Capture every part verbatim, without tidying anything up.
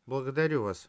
Благодарю вас.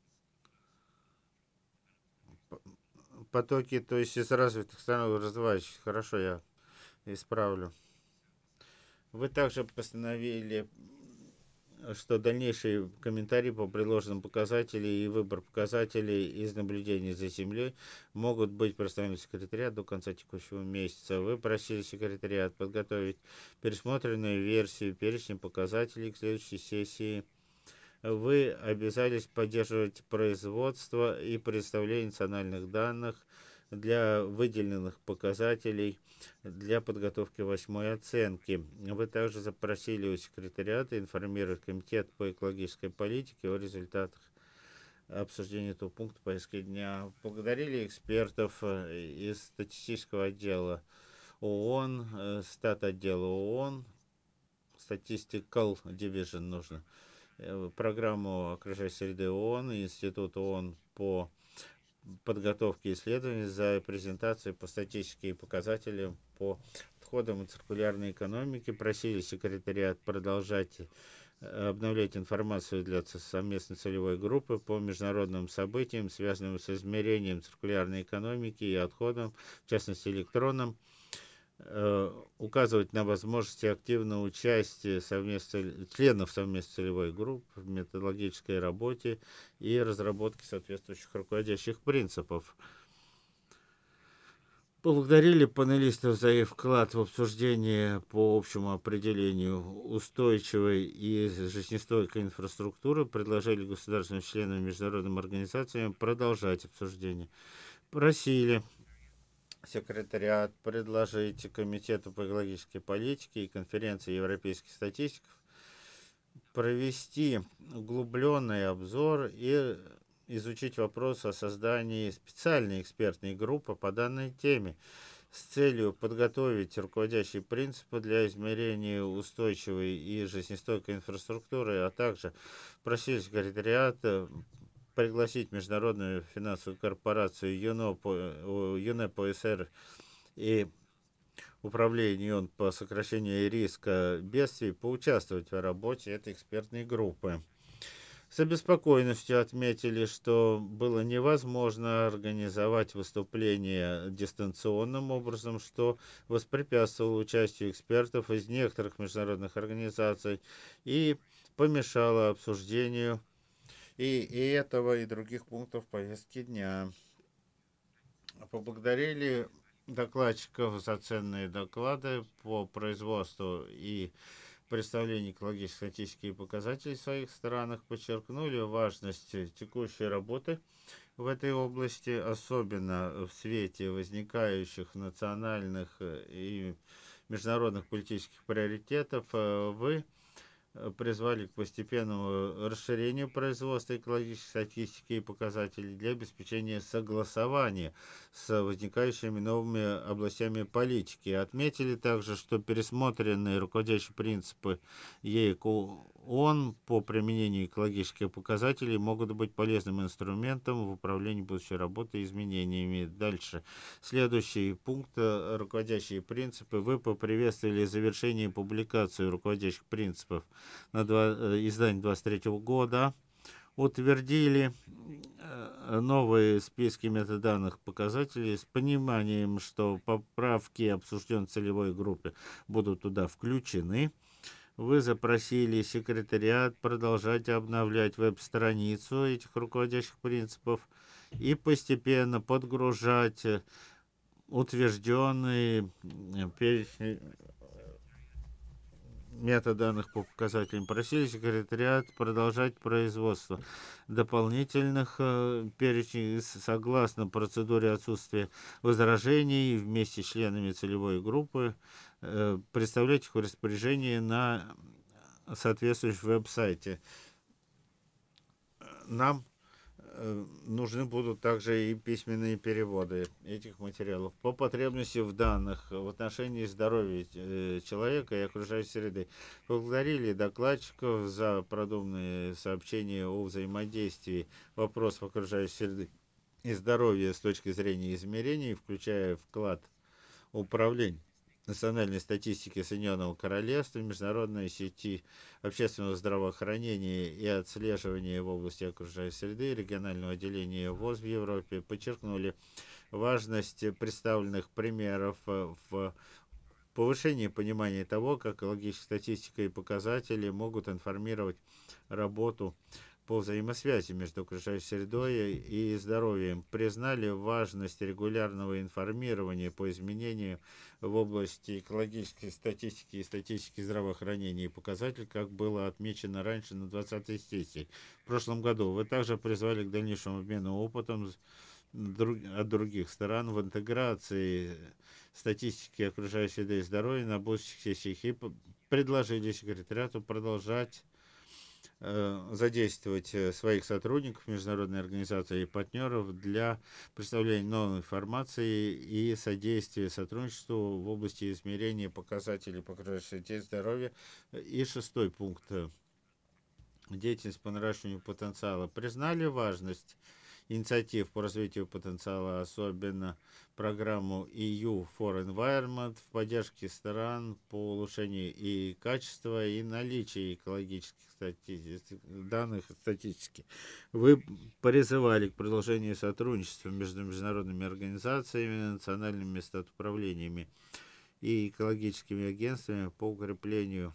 Потоки, то есть из развитых стран в развивающихся. Хорошо, я исправлю. Вы также постановили, что дальнейшие комментарии по предложенным показателям и выбор показателей из наблюдений за Землей могут быть представлены секретариат до конца текущего месяца. Вы просили секретариат подготовить пересмотренную версию перечня показателей к следующей сессии. Вы обязались поддерживать производство и представление национальных данных для выделенных показателей для подготовки восьмой оценки. Вы также запросили у секретариата информировать Комитет по экологической политике о результатах обсуждения этого пункта повестки дня. Благодарили экспертов э, из статистического отдела ООН, э, стат отдела ООН, Statistical Division нужно, э, программу окружающей среды ООН и Институт ООН по подготовке исследований за презентацию по статистическим показателям по отходам и циркулярной экономике. Просили секретариат продолжать э, обновлять информацию для совместной целевой группы по международным событиям, связанным с измерением циркулярной экономики и отходам, в частности электронным, э, указывать на возможности активного участия совместно, членов совместной целевой группы в методологической работе и разработке соответствующих руководящих принципов. Поблагодарили панелистов за их вклад в обсуждение по общему определению устойчивой и жизнестойкой инфраструктуры, предложили государственным членам и международным организациям продолжать обсуждение. Просили секретариат предложить Комитету по экологической политике и конференции европейских статистиков провести углубленный обзор и изучить вопрос о создании специальной экспертной группы по данной теме с целью подготовить руководящие принципы для измерения устойчивой и жизнестойкой инфраструктуры, а также просить секретариат пригласить международную финансовую корпорацию ЮНЕП СР и управление ООН по сокращению риска бедствий поучаствовать в работе этой экспертной группы. С обеспокоенностью отметили, что было невозможно организовать выступление дистанционным образом, что воспрепятствовало участию экспертов из некоторых международных организаций и помешало обсуждению и, и этого, и других пунктов повестки дня. Поблагодарили докладчиков за ценные доклады по производству и представлению экологических статистических показателей в своих странах, подчеркнули важность текущей работы в этой области, особенно в свете возникающих национальных и международных политических приоритетов. Вы призвали к постепенному расширению производства экологической статистики и показателей для обеспечения согласования с возникающими новыми областями политики. Отметили также, что пересмотренные руководящие принципы ЕКО-ООН по применению экологических показателей могут быть полезным инструментом в управлении будущей работой и изменениями. Дальше. Следующий пункт. Руководящие принципы. Вы поприветствовали завершение публикации руководящих принципов на два, издание двадцать третьего года, утвердили новые списки метаданных показателей с пониманием, что поправки, обсужденные в целевой группе, будут туда включены. Вы запросили секретариат продолжать обновлять веб-страницу этих руководящих принципов и постепенно подгружать утвержденные перечни метаданных по показателям. Просили секретариат продолжать производство дополнительных э, перечней согласно процедуре отсутствия возражений вместе с членами целевой группы, э, представлять их в распоряжении на соответствующем веб-сайте. Нам нужны будут также и письменные переводы этих материалов по потребности в данных в отношении здоровья человека и окружающей среды. Поблагодарили докладчиков за продуманные сообщения о взаимодействии вопросов окружающей среды и здоровья с точки зрения измерений, включая вклад управления национальной статистики Соединенного Королевства, международной сети общественного здравоохранения и отслеживания в области окружающей среды, регионального отделения ВОЗ в Европе подчеркнули важность представленных примеров э, в повышении понимания того, как экологическая статистика и показатели могут информировать работу по взаимосвязи между окружающей средой и здоровьем, признали важность регулярного информирования по изменениям в области экологической статистики и статистики здравоохранения и показателей, как было отмечено раньше на двадцатой сессии в прошлом году. Вы также призвали к дальнейшему обмену опытом от других стран в интеграции статистики окружающей среды и здоровья на будущих сессиях и предложили секретариату продолжать э, задействовать э, своих сотрудников, международной организации и партнеров для представления новой информации и содействия сотрудничеству в области измерения показателей по окружающей среде и здоровья. И шестой пункт. Деятельность по наращиванию потенциала. Признали важность инициатив по развитию потенциала, особенно программу и ю for Environment в поддержке стран по улучшению и качества, и наличия экологических стати- данных статистики. Вы призывали к продолжению сотрудничества между международными организациями, национальными статуправлениями и экологическими агентствами по укреплению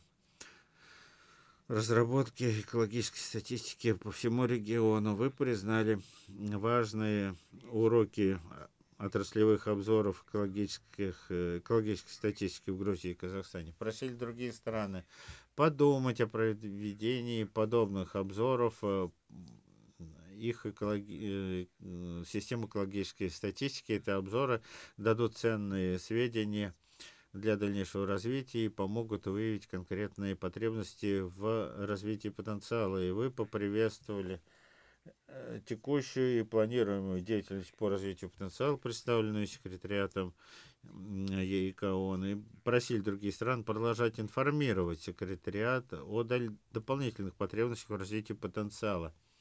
разработки экологической статистики по всему региону. Вы признали важные уроки отраслевых обзоров экологических, э, экологической статистики в Грузии и Казахстане. Просили другие страны подумать о проведении подобных обзоров э, их экологи... э, систем экологической статистики. Эти обзоры дадут ценные сведения для дальнейшего развития и помогут выявить конкретные потребности в развитии потенциала. И вы поприветствовали э, текущую и планируемую деятельность по развитию потенциала, представленную секретариатом ЕИКОН, и просили другие страны продолжать информировать секретариат о дополнительных потребностях в развитии потенциала.